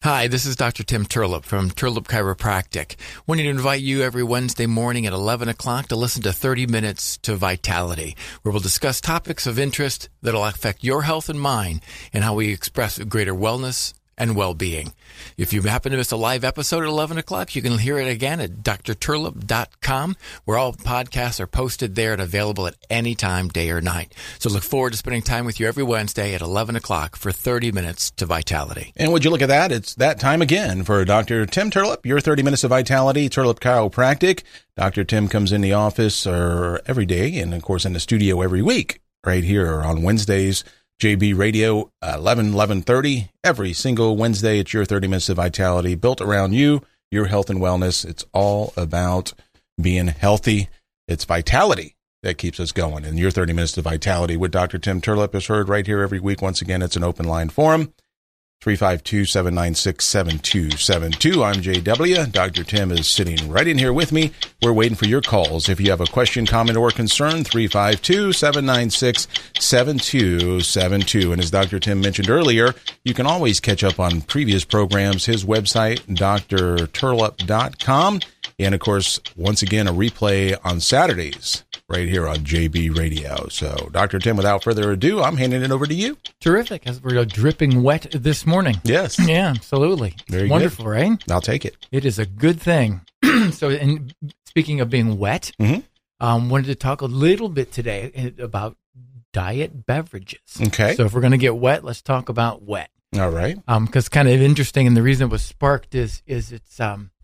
Hi, this is Dr. Tim Turlip from Turlip Chiropractic. Wanting to invite you every Wednesday morning at 11 o'clock to listen to 30 Minutes to Vitality, where we'll discuss topics of interest that will affect your health and mind and how we express greater wellness and well-being. If you happen to miss a live episode at 11 o'clock, you can hear it again at drturlip.com, where all podcasts are posted there and available at any time, day or night. So look forward to spending time with you every Wednesday at 11 o'clock for 30 Minutes to Vitality. And would you look at that? It's that time again for Dr. Tim Turlip, your 30 Minutes of Vitality, Turlip Chiropractic. Dr. Tim comes in the office every day and, of course, in the studio every week right here on Wednesdays. JB Radio, 11:30. Every single Wednesday, it's your 30 Minutes of Vitality, built around you, your health and wellness. It's all about being healthy. It's vitality that keeps us going. And your 30 Minutes of Vitality with Dr. Tim Turlip is heard right here every week. Once again, it's an open line forum. 352-796-7272. I'm JW. Dr. Tim is sitting right in here with me. We're waiting for your calls. If you have a question, comment, or concern, 352-796-7272. And as Dr. Tim mentioned earlier, you can always catch up on previous programs. His website, drturlip.com. And, of course, once again, a replay on Saturdays right here on JB Radio. So, Dr. Tim, without further ado, I'm handing it over to you. Terrific. As we're dripping wet this morning. Yes. Yeah, absolutely. Very wonderful, good. Right? I'll take it. It is a good thing. So, and speaking of being wet, wanted to talk a little bit today about diet beverages. Okay. So, if we're going to get wet, let's talk about wet. All right. Because kind of interesting, and the reason it was sparked is it's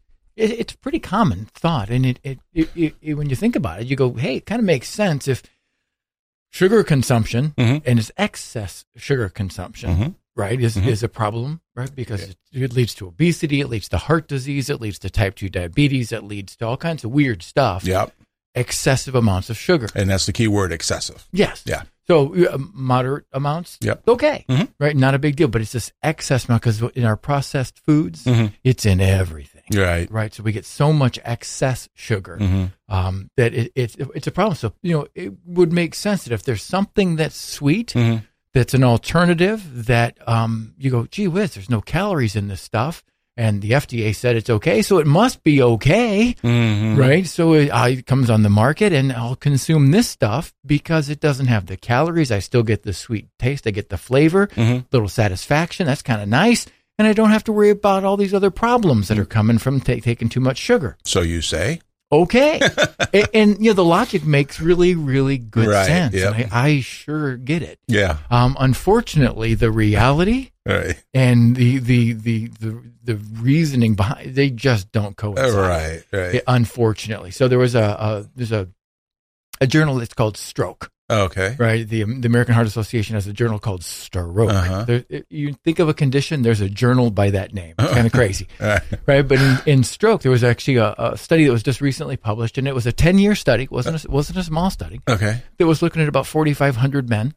a pretty common thought, and it when you think about it, you go, hey, it kind of makes sense if sugar consumption and it's excess sugar consumption, right, is a problem, right? Because it leads to obesity, it leads to heart disease, it leads to type 2 diabetes, it leads to all kinds of weird stuff. Yep. Excessive amounts of sugar. And that's the key word, excessive. Yes. Yeah. So moderate amounts, okay, right? Not a big deal, but it's this excess amount because in our processed foods, it's in everything. Right. So we get so much excess sugar that it's a problem. So, it would make sense that if there's something that's sweet, that's an alternative that you go, gee whiz, there's no calories in this stuff. And the FDA said it's okay, so it must be okay, right? So it comes on the market, and I'll consume this stuff because it doesn't have the calories. I still get the sweet taste. I get the flavor, little satisfaction. That's kind of nice. And I don't have to worry about all these other problems that are coming from taking too much sugar. So you say? Okay. and the logic makes really, really good sense. Yep. And I sure get it. Yeah. Unfortunately, the reality and the reasoning behind, they just don't coincide. Right. Unfortunately. So there's a journal that's called Stroke. Okay. Right. The American Heart Association has a journal called Stroke. You think of a condition, there's a journal by that name. It's kind of crazy. Right. But in stroke, there was actually a study that was just recently published, and it was a 10-year study. It wasn't a small study. Okay. That was looking at about 4,500 men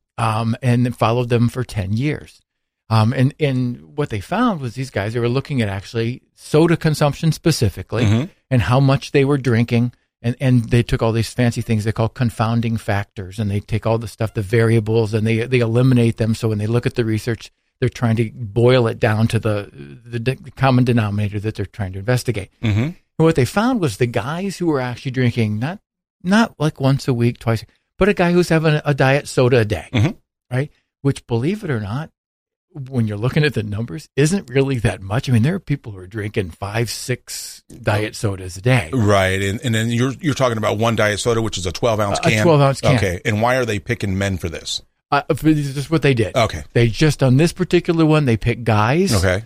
and followed them for 10 years. And what they found was these guys, they were looking at actually soda consumption specifically and how much they were drinking. And they took all these fancy things they call confounding factors, and they take all the stuff, the variables, and they eliminate them. So when they look at the research, they're trying to boil it down to the common denominator that they're trying to investigate. And what they found was the guys who were actually drinking not like once a week, twice, but a guy who's having a diet soda a day, right? Which, believe it or not, when you're looking at the numbers, isn't really that much. I mean, there are people who are drinking 5-6 diet sodas a day. Right. And then you're talking about one diet soda, which is a 12-ounce can. A 12-ounce can. Okay. And why are they picking men for this? This is what they did. Okay. They just, on this particular one, they picked guys. Okay.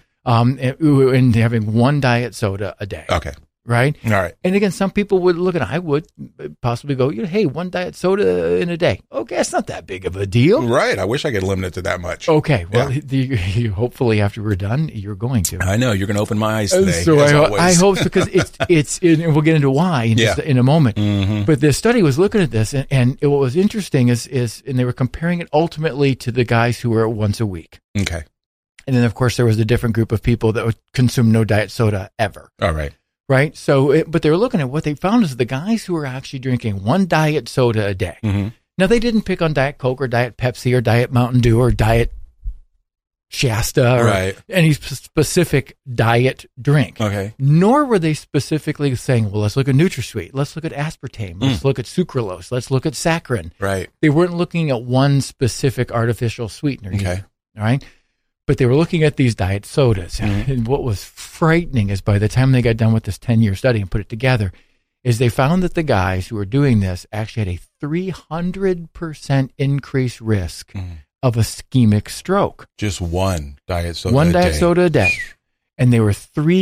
And having one diet soda a day. Okay. Right? All right. And again, some people would look at it, I would possibly go, hey, one diet soda in a day. Okay, it's not that big of a deal. Right. I wish I could limit it to that much. Okay. Well, you hopefully after we're done, you're going to. I know. You're going to open my eyes today. So I hope, because it's and we'll get into why in a moment. But the study was looking at this, and what was interesting is and they were comparing it ultimately to the guys who were once a week. Okay. And then, of course, there was a different group of people that would consume no diet soda ever. All right. Right. So, but they were looking at what they found is the guys who were actually drinking one diet soda a day. Now, they didn't pick on Diet Coke or Diet Pepsi or Diet Mountain Dew or Diet Shasta or any specific diet drink. Okay. Nor were they specifically saying, well, let's look at NutraSweet. Let's look at aspartame. Let's look at sucralose. Let's look at saccharin. Right. They weren't looking at one specific artificial sweetener. Okay. Either, all right. But they were looking at these diet sodas. And what was frightening is by the time they got done with this 10-year study and put it together, is they found that the guys who were doing this actually had a 300% increased risk of ischemic stroke. Just one diet soda One diet soda a day. And they were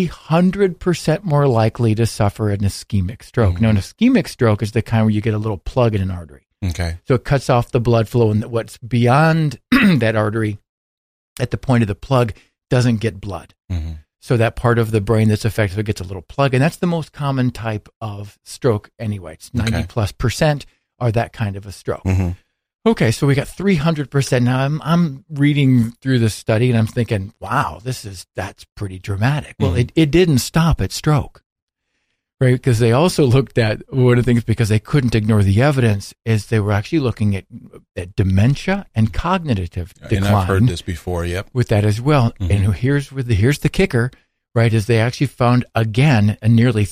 300% more likely to suffer an ischemic stroke. Now, an ischemic stroke is the kind where you get a little plug in an artery. Okay. So it cuts off the blood flow, and what's beyond that artery at the point of the plug doesn't get blood. So that part of the brain that's affected gets a little plug, and that's the most common type of stroke anyway. It's 90+% are that kind of a stroke. Okay, so we got 300%. Now I'm reading through this study and I'm thinking, wow, that's pretty dramatic. Well, it didn't stop at stroke, right? Because they also looked at one of the things, because they couldn't ignore the evidence, is they were actually looking at dementia and cognitive decline. And I've heard this before. Yep. With that as well. And here's the kicker, right? Is they actually found again a nearly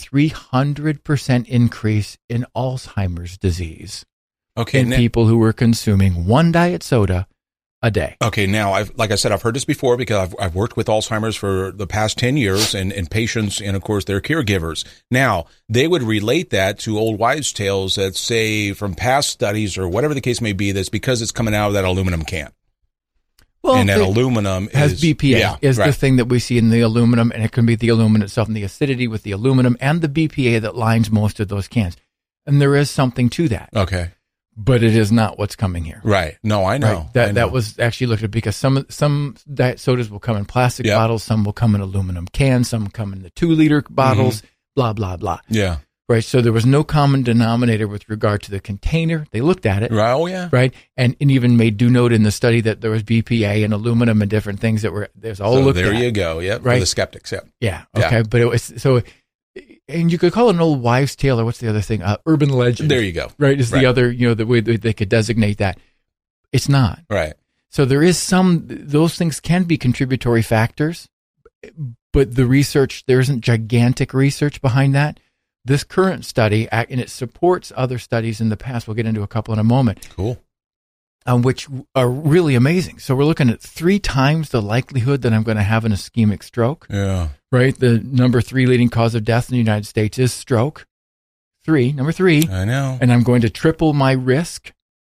300% increase in Alzheimer's disease. Okay, in people who were consuming one diet soda a day. Okay, now, like I said, I've heard this before because I've worked with Alzheimer's for the past 10 years and patients and, of course, their caregivers. Now, they would relate that to old wives' tales that say from past studies or whatever the case may be, that's because it's coming out of that aluminum can. Well, and that aluminum has BPA is the thing that we see in the aluminum, and it can be the aluminum itself and the acidity with the aluminum and the BPA that lines most of those cans. And there is something to that. Okay. But it is not what's coming here. Right. No, I know. Right? That was actually looked at because some diet sodas will come in plastic bottles, some will come in aluminum cans, some come in the 2-liter bottles, blah, blah, blah. Yeah. Right. So there was no common denominator with regard to the container. They looked at it. Right. Oh, yeah. Right. And even made due note in the study that there was BPA and aluminum and different things that were, there's all looked at. There you go. Yep. Right. For the skeptics. Yep. Yeah. Okay. Yeah. But it was, so, and you could call it an old wives' tale, or what's the other thing? Urban legend. There you go. Right. Is the other, the way they could designate that. It's not. Right. So there is those things can be contributory factors, but the research, there isn't gigantic research behind that. This current study, and it supports other studies in the past, we'll get into a couple in a moment. Cool. Which are really amazing. So we're looking at 3 times the likelihood that I'm going to have an ischemic stroke. Yeah. Right? The number 3 leading cause of death in the United States is stroke. Number 3. I know. And I'm going to triple my risk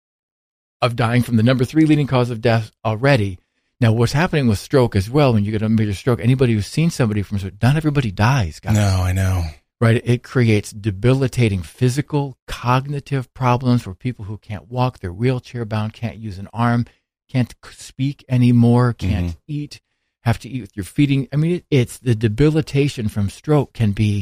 of dying from the number 3 leading cause of death already. Now, what's happening with stroke as well, when you get a major stroke, anybody who's seen somebody from stroke, not everybody dies, guys. No, I know. Right? It creates debilitating physical, cognitive problems for people who can't walk, they're wheelchair bound, can't use an arm, can't speak anymore, can't eat, have to eat with your feeding. I mean, it's the debilitation from stroke can be,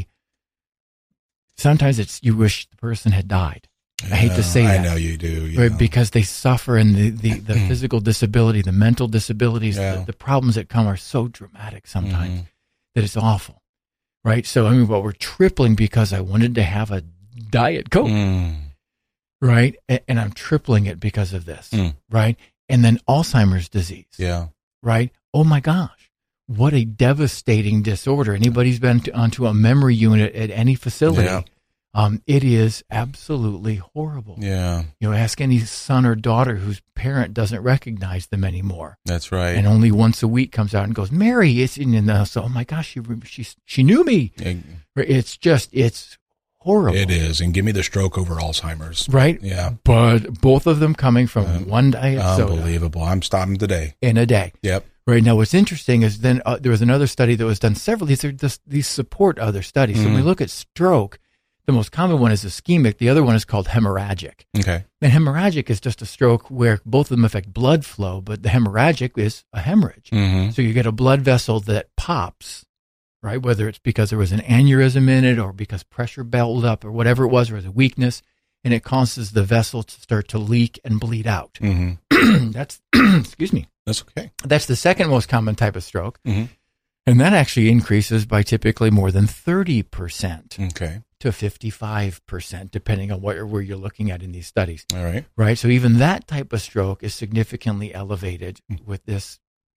sometimes you wish the person had died. I hate to say that. I know you do. Right? Because they suffer, and the physical disability, the mental disabilities, the problems that come are so dramatic sometimes that it's awful. Right. So, we're tripling because I wanted to have a Diet Coke. Right. And I'm tripling it because of this. Right. And then Alzheimer's disease. Yeah. Right. Oh, my gosh. What a devastating disorder. Anybody's been onto a memory unit at any facility. Yeah. It is absolutely horrible. Yeah. Ask any son or daughter whose parent doesn't recognize them anymore. That's right. And only once a week comes out and goes, Mary, it's in the, so, oh my gosh, she knew me. It's horrible. It is. And give me the stroke over Alzheimer's. Right? Yeah. But both of them coming from one diet soda. Unbelievable. I'm stopping today. In a day. Yep. Right. Now, what's interesting is then there was another study that was done several. These support other studies. So when we look at stroke, the most common one is ischemic. The other one is called hemorrhagic. Okay. And hemorrhagic is just a stroke where both of them affect blood flow, but the hemorrhagic is a hemorrhage. So you get a blood vessel that pops, right? Whether it's because there was an aneurysm in it or because pressure built up or whatever it was, or a weakness, and it causes the vessel to start to leak and bleed out. That's, excuse me. That's okay. That's the second most common type of stroke. And that actually increases by typically more than 30%. Okay. To 55%, depending on where you're looking at in these studies. All right. Right. So even that type of stroke is significantly elevated with this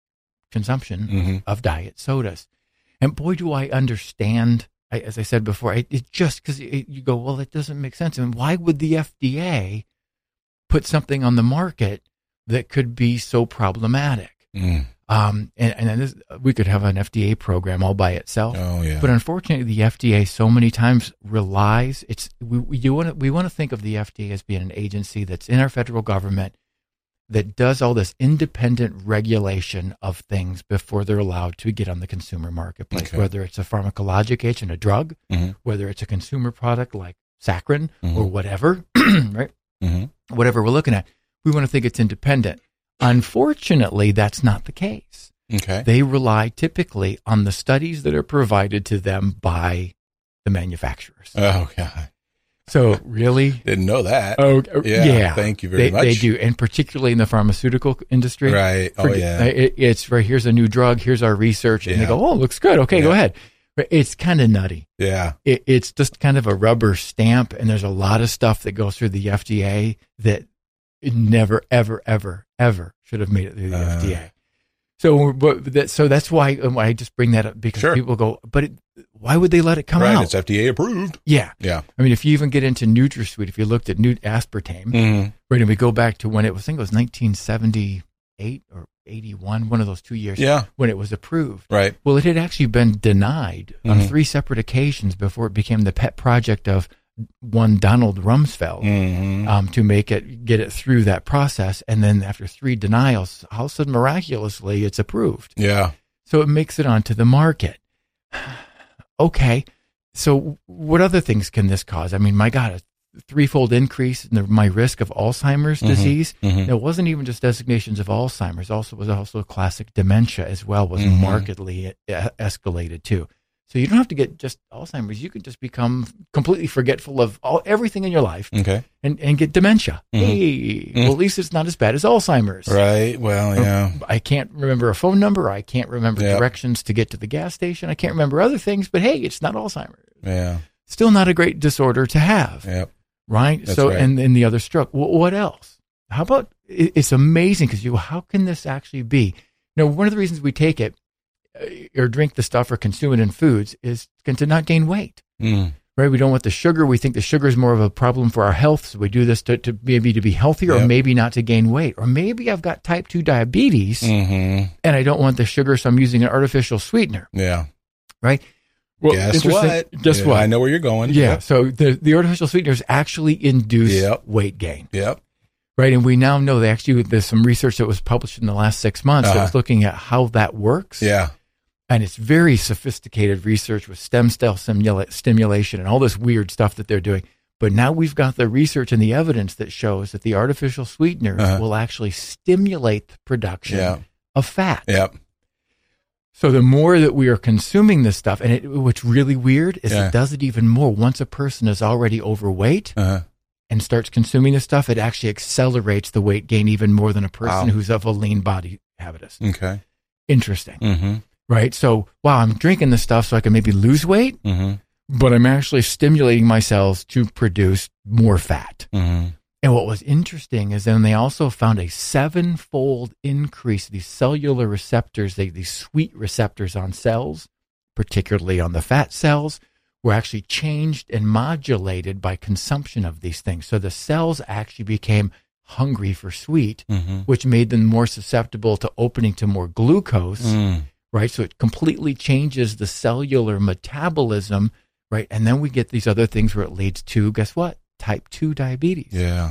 consumption of diet sodas. And boy, do I understand, as I said before, it just because you go, well, it doesn't make sense. And why would the FDA put something on the market that could be so problematic? And this, we could have an FDA program all by itself. Oh, yeah. But unfortunately, the FDA so many times relies. We want to think of the FDA as being an agency that's in our federal government that does all this independent regulation of things before they're allowed to get on the consumer marketplace. Okay. Whether it's a pharmacologic agent, a drug, whether it's a consumer product like saccharin or whatever, right? Whatever we're looking at, we want to think it's independent. Unfortunately, that's not the case. Okay. They rely typically on the studies that are provided to them by the manufacturers. Oh, God. So really? Didn't know that. Oh, yeah. Thank you very much. They do. And particularly in the pharmaceutical industry. Right. Oh, yeah. It's right. Here's a new drug. Here's our research. And they go, oh, looks good. Okay, go ahead. But it's kind of nutty. Yeah. It's just kind of a rubber stamp. And there's a lot of stuff that goes through the FDA that it never, ever, ever, ever should have made it through the FDA. So that's why I just bring that up, because people go, but why would they let it come out? Right, it's FDA approved. Yeah. Yeah. I mean, if you even get into NutraSweet, if you looked at aspartame, right, and we go back to when it was, I think it was 1978 or 81, one of those 2 years, when it was approved. Right. Well, it had actually been denied on 3 separate occasions before it became the pet project of one Donald Rumsfeld to get it through that process. And then after 3 denials, all of a sudden, miraculously, it's approved. Yeah. So it makes it onto the market. Okay. So what other things can this cause? I mean, my God, a 3-fold increase in my risk of Alzheimer's disease. It wasn't even just designations of Alzheimer's. Was also classic dementia as well was markedly escalated too. So you don't have to get just Alzheimer's. You could just become completely forgetful of everything in your life and get dementia. Hey, well, at least it's not as bad as Alzheimer's. Right. Well, yeah. I can't remember a phone number. I can't remember directions to get to the gas station. I can't remember other things, but hey, it's not Alzheimer's. Yeah. Still not a great disorder to have. Yep. Right? That's so, right. and the other stroke. What else? How about, it's amazing because how can this actually be? One of the reasons we take it, or drink the stuff or consume it in foods is to not gain weight, right? We don't want the sugar. We think the sugar is more of a problem for our health. So we do this to maybe to be healthier or maybe not to gain weight. Or maybe I've got type 2 diabetes and I don't want the sugar. So I'm using an artificial sweetener. Yeah. Right. Well, guess what? Guess what? I know where you're going. Yeah. Yep. So the artificial sweeteners actually induce weight gain. Yep. Right. And we now know there's some research that was published in the last 6 months that was looking at how that works. Yeah. And it's very sophisticated research with stem cell stimulation and all this weird stuff that they're doing. But now we've got the research and the evidence that shows that the artificial sweeteners will actually stimulate the production of fat. Yep. So the more that we are consuming this stuff, and what's really weird is it does it even more. Once a person is already overweight and starts consuming this stuff, it actually accelerates the weight gain even more than a person who's of a lean body habitus. Okay. Interesting. Right. So, I'm drinking this stuff so I can maybe lose weight, but I'm actually stimulating my cells to produce more fat. And what was interesting is then they also found a 7-fold increase. These cellular receptors, these sweet receptors on cells, particularly on the fat cells, were actually changed and modulated by consumption of these things. So the cells actually became hungry for sweet, which made them more susceptible to opening to more glucose. Right. So it completely changes the cellular metabolism. Right. And then we get these other things where it leads to, guess what? Type 2 diabetes. Yeah.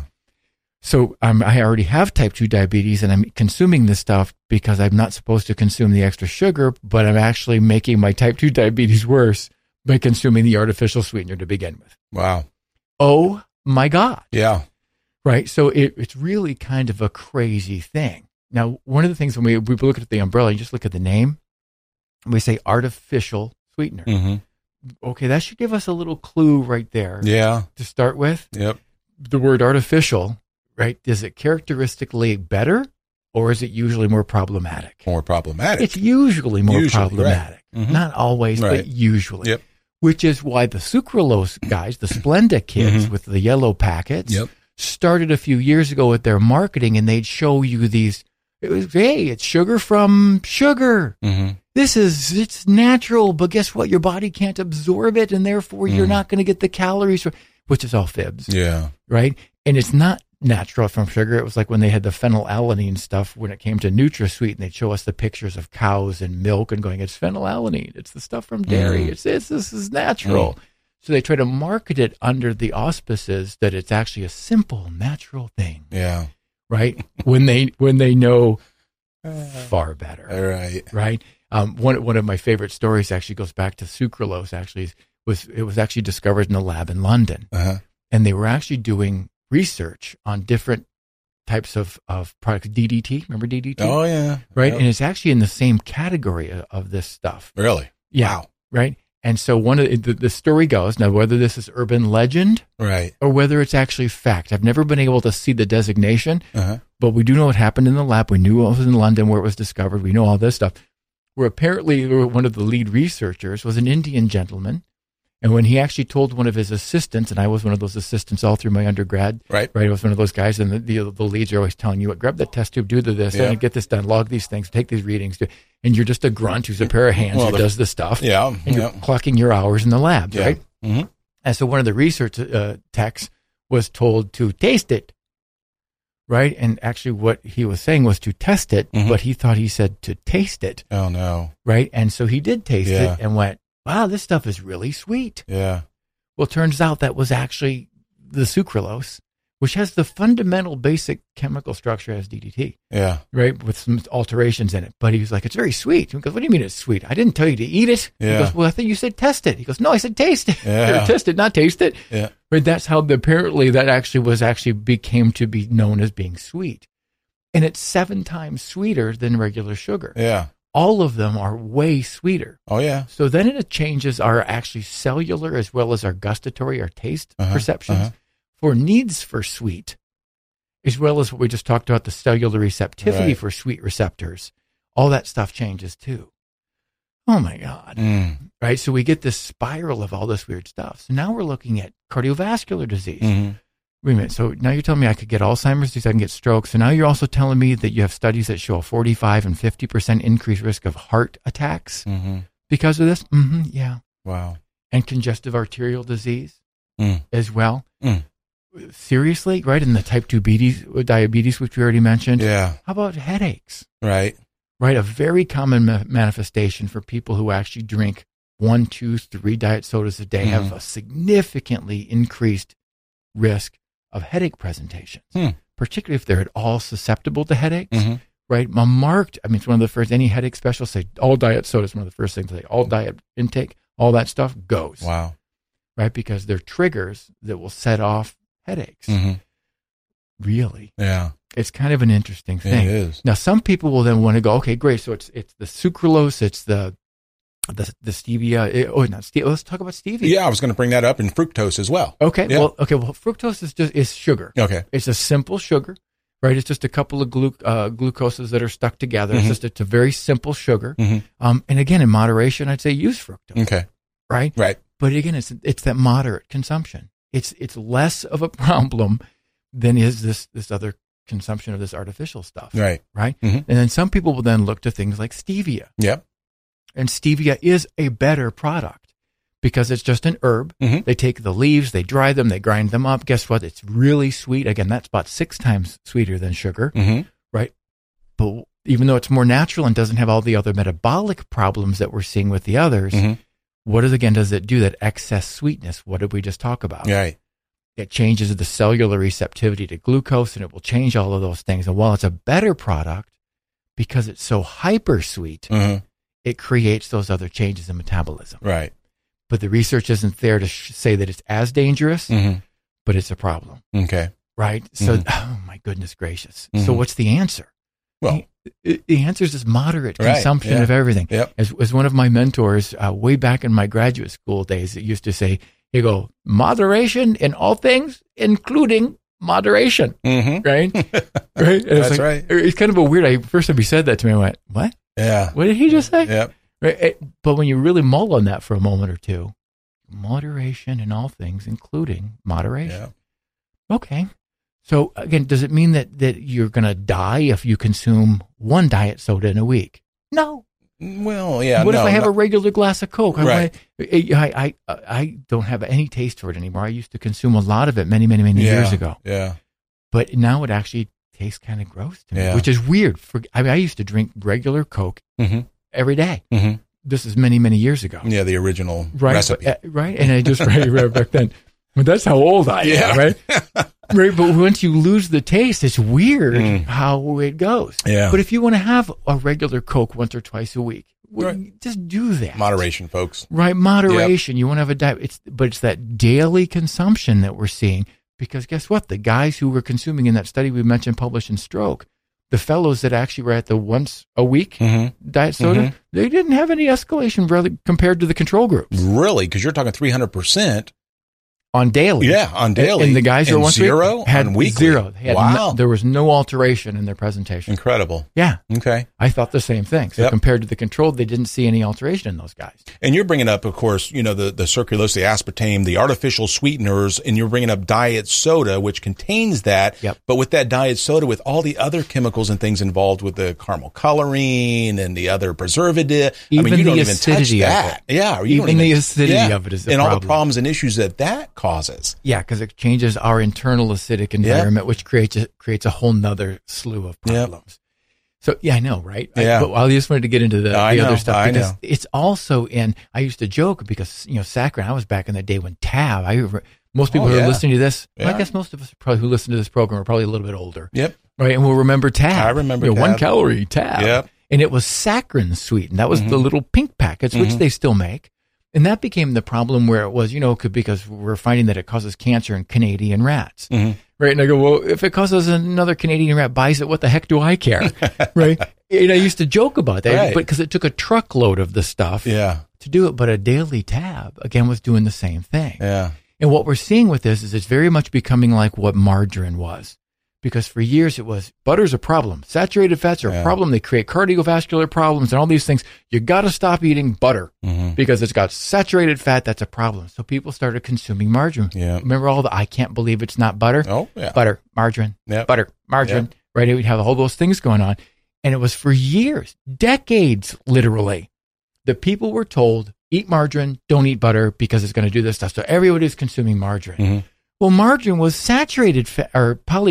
So I already have type 2 diabetes and I'm consuming this stuff because I'm not supposed to consume the extra sugar, but I'm actually making my type 2 diabetes worse by consuming the artificial sweetener to begin with. Wow. Oh my God. Yeah. Right. So it's really kind of a crazy thing. Now, one of the things when we look at the umbrella, you just look at the name, and we say artificial sweetener. Okay, that should give us a little clue right there. Yeah. To start with. Yep. The word artificial, right? Is it characteristically better or is it usually more problematic? More problematic. It's usually more problematic. Right. Not always, but usually. Yep. Which is why the sucralose guys, the Splenda kids with the yellow packets, started a few years ago with their marketing, and they'd show you these It was, hey, it's sugar from sugar. Mm-hmm. It's natural, but guess what? Your body can't absorb it, and therefore you're not going to get the calories, which is all fibs. Yeah. Right? And it's not natural from sugar. It was like when they had the phenylalanine stuff when it came to NutraSweet, and they'd show us the pictures of cows and milk and going, it's phenylalanine. It's the stuff from dairy. This is natural. So they try to market it under the auspices that it's actually a simple, natural thing. Yeah. Right? when they know far better. All right. Right? One of my favorite stories actually goes back to sucralose. Actually, it was actually discovered in a lab in London, and they were actually doing research on different types of products. DDT, remember DDT? Oh yeah, right. Yep. And it's actually in the same category of this stuff. Really? Yeah. Wow. Right. And so one of the story goes, now whether this is urban legend, right, or whether it's actually fact, I've never been able to see the designation, but we do know what happened in the lab. We knew it was in London where it was discovered. We know all this stuff. Where apparently one of the lead researchers was an Indian gentleman. And when he actually told one of his assistants, and I was one of those assistants all through my undergrad, right? I was one of those guys, and the leads are always telling you, grab that test tube, do this, and get this done, log these things, take these readings, and you're just a grunt who's a pair of hands who does this stuff, and you're clocking your hours in the labs, right? Mm-hmm. And so one of the research techs was told to taste it, right? And actually what he was saying was to test it, but he thought he said to taste it. Oh, no. Right? And so he did taste it and went, wow, this stuff is really sweet. Yeah. Well, it turns out that was actually the sucralose, which has the fundamental basic chemical structure as DDT. Yeah. Right? With some alterations in it. But he was like, it's very sweet. He goes, what do you mean it's sweet? I didn't tell you to eat it. Yeah. He goes, well, I thought you said test it. He goes, no, I said taste it. Yeah. Test it, not taste it. Yeah. But that's how apparently that actually became to be known as being sweet. And it's 7 times sweeter than regular sugar. Yeah. All of them are way sweeter. Oh, yeah. So then it changes our actually cellular as well as our gustatory, our taste perceptions for needs for sweet, as well as what we just talked about, the cellular receptivity for sweet receptors. All that stuff changes too. Oh, my God. Right? So we get this spiral of all this weird stuff. So now we're looking at cardiovascular disease. Wait a minute. So now you're telling me I could get Alzheimer's disease, I can get stroke. So now you're also telling me that you have studies that show a 45 and 50% increased risk of heart attacks because of this? Yeah. Wow. And congestive arterial disease as well. Seriously? Right? And the type 2 diabetes, which we already mentioned. Yeah. How about headaches? Right. Right. A very common manifestation for people who actually drink 1, 2, 3 diet sodas a day have a significantly increased risk of headache presentations, particularly if they're at all susceptible to headaches, right? It's one of the first, any headache specialists say all diet soda is one of the first things they say, all diet intake, all that stuff goes. Wow. Right? Because they're triggers that will set off headaches. Really? Yeah. It's kind of an interesting thing. It is. Now, some people will then want to go, okay, great. So it's the sucralose, it's the stevia. Let's talk about stevia. Yeah, I was going to bring that up, and fructose as well. Okay. Yeah. Well, fructose is sugar. Okay. It's a simple sugar, right? It's just a couple of glucoses that are stuck together. It's a very simple sugar. And again, in moderation, I'd say use fructose. Okay. Right. Right. But again, it's that moderate consumption. It's less of a problem than is this other consumption of this artificial stuff. Right. Right. And then some people will then look to things like stevia. Yep. And stevia is a better product because it's just an herb. They take the leaves, they dry them, they grind them up. Guess what? It's really sweet. Again, that's about 6 times sweeter than sugar, right? But even though it's more natural and doesn't have all the other metabolic problems that we're seeing with the others, what does it do? That excess sweetness, what did we just talk about? Right. It changes the cellular receptivity to glucose, and it will change all of those things. And while it's a better product, because it's so hyper sweet, it creates those other changes in metabolism. Right. But the research isn't there to say that it's as dangerous, but it's a problem. Okay. Right? So, oh my goodness gracious. So what's the answer? Well, the answer is just moderate consumption of everything. Yep. As one of my mentors way back in my graduate school days, it used to say, you go, moderation in all things, including moderation. Right? Right? That's right. It's kind of a weird, first time he said that to me, I went, what? Yeah. What did he just say? Yep. Right. But when you really mull on that for a moment or two, moderation in all things, including moderation. Yeah. Okay. So again, does it mean that you're going to die if you consume one diet soda in a week? No. Well, yeah. What if I have a regular glass of Coke? Right. I don't have any taste for it anymore. I used to consume a lot of it many years ago. Yeah. But now it actually tastes kind of gross to me, Yeah. which is weird. I used to drink regular Coke every day. Mm-hmm. This is many years ago. Yeah, the original Right, recipe. right? And I just right back then. But that's how old I am, right? Right. But once you lose the taste, it's weird how it goes. Yeah. But if you want to have a regular Coke once or twice a week, just do that. Moderation, folks. Right. Moderation. Yep. You want to have a diet. But it's that daily consumption that we're seeing. Because guess what? The guys who were consuming in that study we mentioned published in Stroke, the fellows that actually were at the once a week diet soda, they didn't have any escalation really compared to the control groups. Really? Because you're talking 300%. On daily. Yeah, on daily. And the guys who were once zero had on weekly. Zero. Wow. There was no alteration in their presentation. Incredible. Yeah. Okay. I thought the same thing. So compared to the control, they didn't see any alteration in those guys. And you're bringing up, of course, the sucralose, the aspartame, the artificial sweeteners, and you're bringing up diet soda, which contains that. Yep. But with that diet soda, with all the other chemicals and things involved with the caramel coloring and the other preservative, you don't even touch that. Yeah. Even the acidity of it is a and problem. all the problems and issues that causes. Yeah, because it changes our internal acidic environment, which creates a whole nother slew of problems. So, I know, right? Yeah. But I just wanted to get into the other stuff because I know. it's also I used to joke because, saccharin, I was back in the day when Tab, most people who are listening to this, well, I guess most of us probably who listen to this program are probably a little bit older. Yep. Right, and we'll remember Tab. I remember Tab. 1 calorie Tab. Yep. And it was saccharin sweetened. That was the little pink packets, which they still make. And that became the problem where it was, because we're finding that it causes cancer in Canadian rats. Right. And I go, well, if it causes another Canadian rat buys it, what the heck do I care? Right. And I used to joke about that, but because it took a truckload of the stuff to do it. But a daily Tab, again, was doing the same thing. Yeah. And what we're seeing with this is it's very much becoming like what margarine was. Because for years it was butter's a problem. Saturated fats are a problem. They create cardiovascular problems and all these things. You got to stop eating butter because it's got saturated fat. That's a problem. So people started consuming margarine. Yeah. Remember all the, I can't believe it's not butter. Oh, yeah. Butter, margarine, butter, margarine. Right? We'd have all those things going on. And it was for years, decades, literally. The people were told, eat margarine, don't eat butter because it's going to do this stuff. So everybody's consuming margarine. Well, margarine was saturated fat or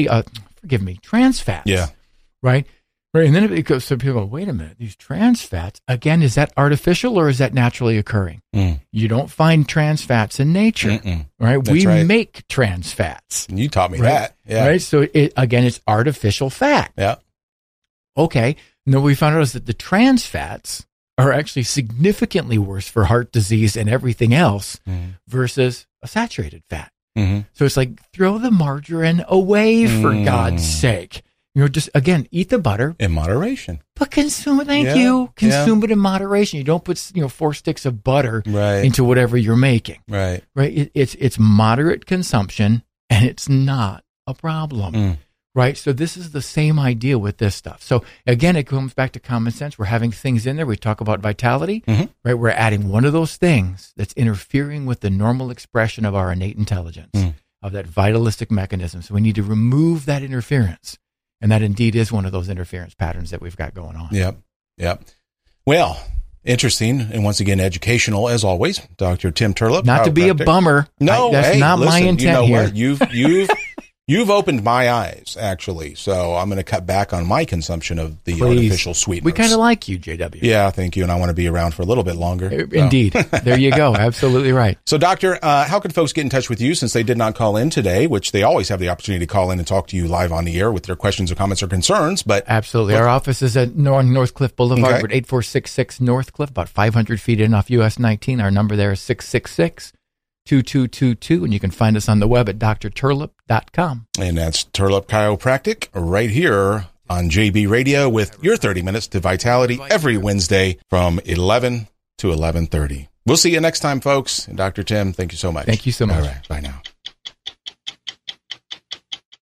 trans fats. Yeah. Right. And then it goes, so people go, wait a minute, these trans fats, again, is that artificial or is that naturally occurring? You don't find trans fats in nature. Right. We make trans fats. You taught me that. Yeah. Right. So it's artificial fat. Yeah. Okay. And then what we found out is that the trans fats are actually significantly worse for heart disease and everything else versus a saturated fat. So it's like, throw the margarine away for God's sake. Just, again, eat the butter. In moderation. But consume it, Consume it in moderation. You don't put, 4 sticks of butter into whatever you're making. Right. Right. It's moderate consumption and it's not a problem. Right. So this is the same idea with this stuff. So again, it comes back to common sense. We're having things in there. We talk about vitality, right? We're adding one of those things that's interfering with the normal expression of our innate intelligence, of that vitalistic mechanism. So we need to remove that interference. And that indeed is one of those interference patterns that we've got going on. Yep. Well, interesting. And once again, educational as always. Dr. Tim Turlip. Not to be a bummer. No, that's not my intent here. What? You've opened my eyes, actually. So I'm going to cut back on my consumption of the artificial sweeteners. We kind of like you, JW. Yeah, thank you. And I want to be around for a little bit longer. Indeed. There you go. Absolutely right. So, Doctor, how can folks get in touch with you since they did not call in today, which they always have the opportunity to call in and talk to you live on the air with their questions or comments or concerns? But absolutely. Our office is at Northcliff Boulevard at 8466 Northcliff, about 500 feet in off US 19. Our number there is 666-2222, and you can find us on the web at drturlip.com. And that's Turlip Chiropractic right here on JB Radio with your 30 Minutes to Vitality every Wednesday from 11 to 11:30. We'll see you next time, folks. And Dr. Tim, thank you so much. Thank you so much. All right. Bye now.